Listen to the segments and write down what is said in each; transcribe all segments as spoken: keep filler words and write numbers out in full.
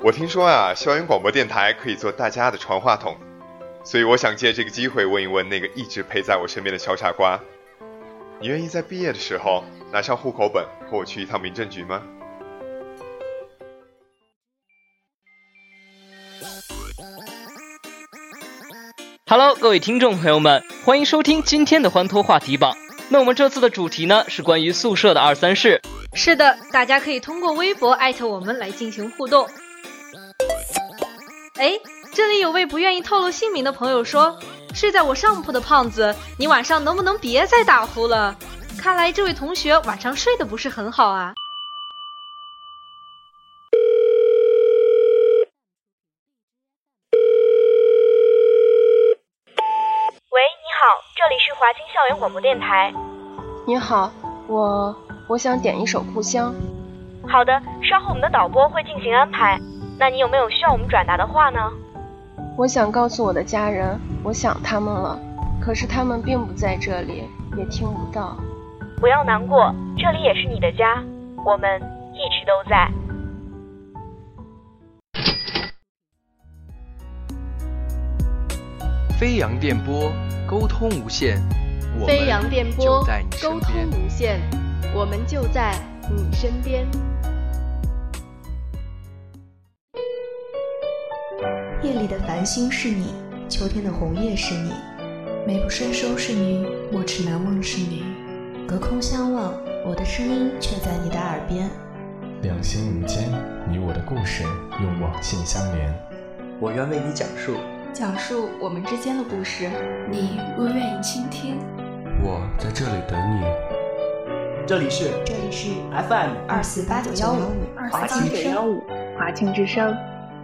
我听说啊，校园广播电台可以做大家的传话筒，所以我想借这个机会问一问那个一直陪在我身边的小傻瓜，你愿意在毕业的时候拿上户口本和我去一趟民政局吗？ Hello， 各位听众朋友们，欢迎收听今天的欢脱话题榜。那我们这次的主题呢是关于宿舍的二三事。 是的，大家可以通过微博艾特我们来进行互动。哎，这里有位不愿意透露姓名的朋友说，睡在我上铺的胖子，你晚上能不能别再打呼了？看来这位同学晚上睡得不是很好啊。 这里是华清校园广播电台。 你好，我我想点一首《故乡》。 好的，稍后我们的导播会进行安排。那你有没有需要我们转达的话呢？ 我想告诉我的家人，我想他们了，可是他们并不在这里，也听不到。 不要难过，这里也是你的家，我们一直都在。 飞扬电波，沟通无限，我飞扬电波， 沟通无限，我们就在你身边。 夜里的繁星是你，秋天的红叶是你，美不胜收是你，莫齿难忘是你。隔空相望，我的声音却在你的耳边。 两心无间，你我的故事用网线相连。 我愿为你讲述。 讲述我们之间的故事，你若愿意倾听， 我在这里等你。 这里是这里是 F M 二四八九幺五华清九幺五华清之声。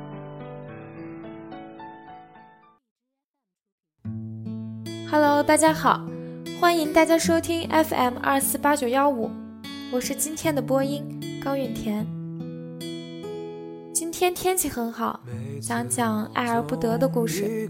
Hello， 大家好，欢迎大家收听 F M 二四八九幺五，我是今天的播音高允田。今天天气很好，讲讲爱而不得的故事。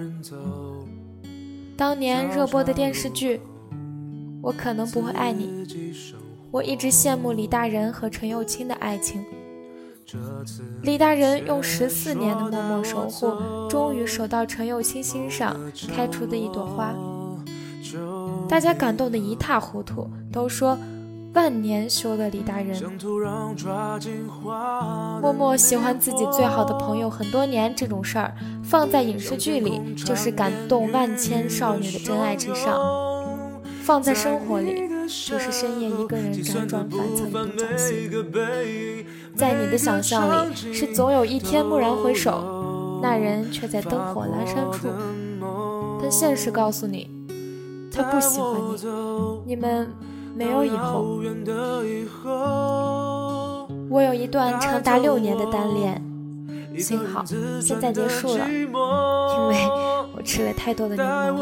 当年热播的电视剧《我可能不会爱你》，我一直羡慕李大人和陈幼卿的爱情。李大人用十四年的默默守护，终于守到陈幼卿心上开出的一朵花。大家感动得一塌糊涂，都说万年修了李大人。默默喜欢自己最好的朋友很多年这种事儿，放在影视剧里就是感动万千少女的真爱至上，放在生活里就是深夜一个人辗转反侧的独角戏。在你的想象里是总有一天蓦然回首，那人却在灯火阑珊处，但现实告诉你他不喜欢你，你们没有以后。我有一段长达六年的单恋，幸好现在结束了，因为我吃了太多的柠檬。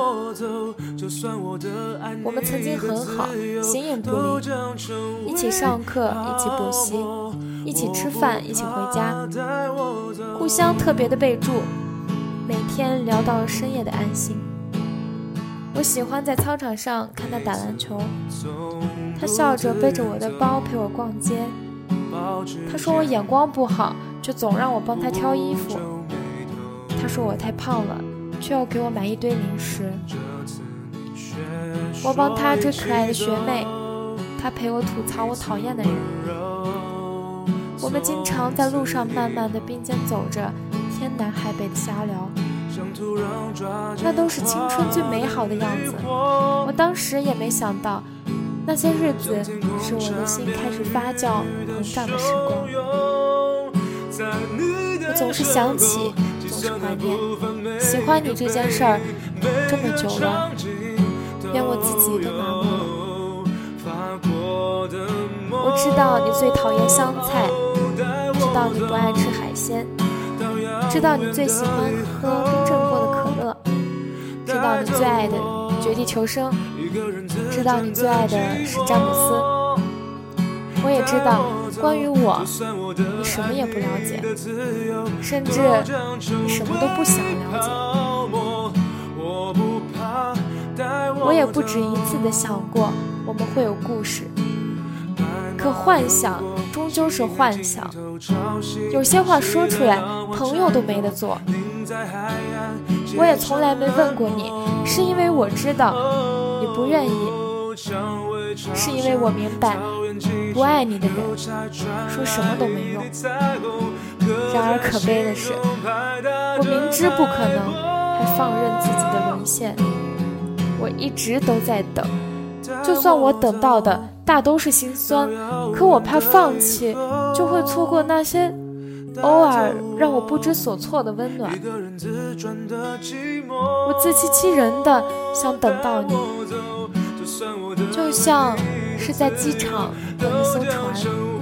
我们曾经很好，形影不离，一起上课，一起补习，一起吃饭，一起回家。故乡特别的备注，每天聊到深夜的安心。我喜欢在操场上看他打篮球，他笑着背着我的包陪我逛街。他说我眼光不好，却总让我帮他挑衣服。他说我太胖了，却要给我买一堆零食。我帮他追可爱的学妹，他陪我吐槽我讨厌的人。我们经常在路上慢慢的并肩走着，天南海北的瞎聊，那都是青春最美好的样子。我当时也没想到，那些日子是我的心开始发酵膨胀的时光。我总是想起，总是怀念，喜欢你这件事儿这么久了，连我自己都麻木了。我知道你最讨厌香菜，知道你不爱吃海鲜，知道你最喜欢喝冰镇过的可乐，知道你最爱的绝地求生，知道你最爱的是詹姆斯。我也知道关于我你什么也不了解，甚至你什么都不想了解。我也不止一次地想过我们会有故事，可幻想终就是幻想。有些话说出来，朋友都没得做。我也从来没问过你，是因为我知道你不愿意，是因为我明白不爱你的人说什么都没用。然而可悲的是，我明知不可能，还放任自己的沦陷。我一直都在等，就算我等到的大都是心酸，可我怕放弃就会错过那些偶尔让我不知所措的温暖。我自欺欺人的想等到你，就像是在机场等一艘船。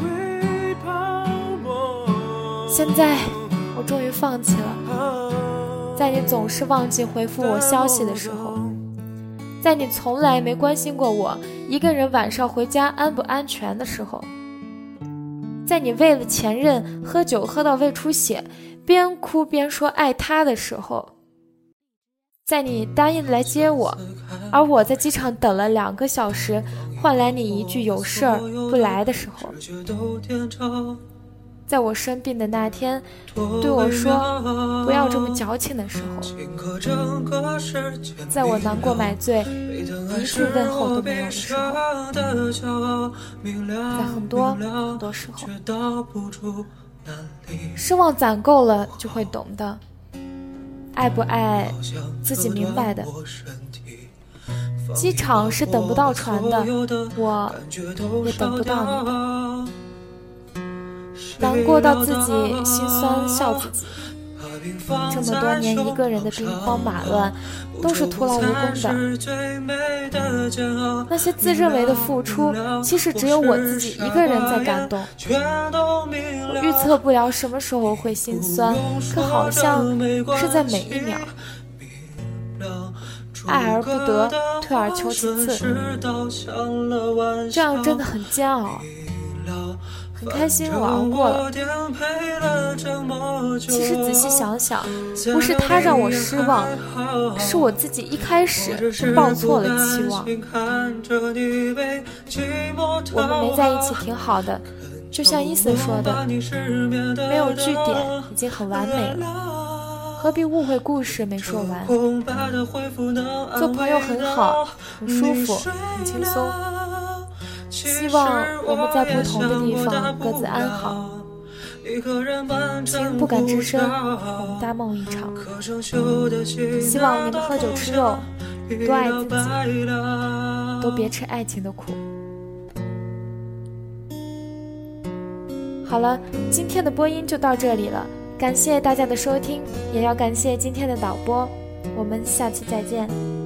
现在我终于放弃了，在你总是忘记回复我消息的时候，在你从来没关心过我一个人晚上回家安不安全的时候，在你为了前任喝酒喝到胃出血，边哭边说爱他的时候，在你答应来接我，而我在机场等了两个小时，换来你一句有事儿不来的时候，在我生病的那天对我说不要这么矫情的时候，在我难过买醉一句问候都没有的时候，在很多很多时候，失望攒够了就会懂的，爱不爱自己明白的。机场是等不到船的，我也等不到你的。难过到自己心酸笑自己，这么多年一个人的兵荒马乱都是徒劳无功的。那些自认为的付出，其实只有我自己一个人在感动。我预测不了什么时候会心酸，可好像是在每一秒。爱而不得，退而求其次，这样真的很煎熬。很开心我熬过了，其实仔细想想，不是他让我失望，是我自己一开始就抱错了期望。我们没在一起挺好的，就像伊斯说的，没有句点已经很完美了，何必误会故事没说完。做朋友很好，很舒服，很轻松，希望我们在不同的地方各自安好。请不敢吱声，我们大梦一场。希望你们喝酒吃肉，多爱自己，都别吃爱情的苦。好了，今天的播音就到这里了，感谢大家的收听，也要感谢今天的导播，我们下期再见。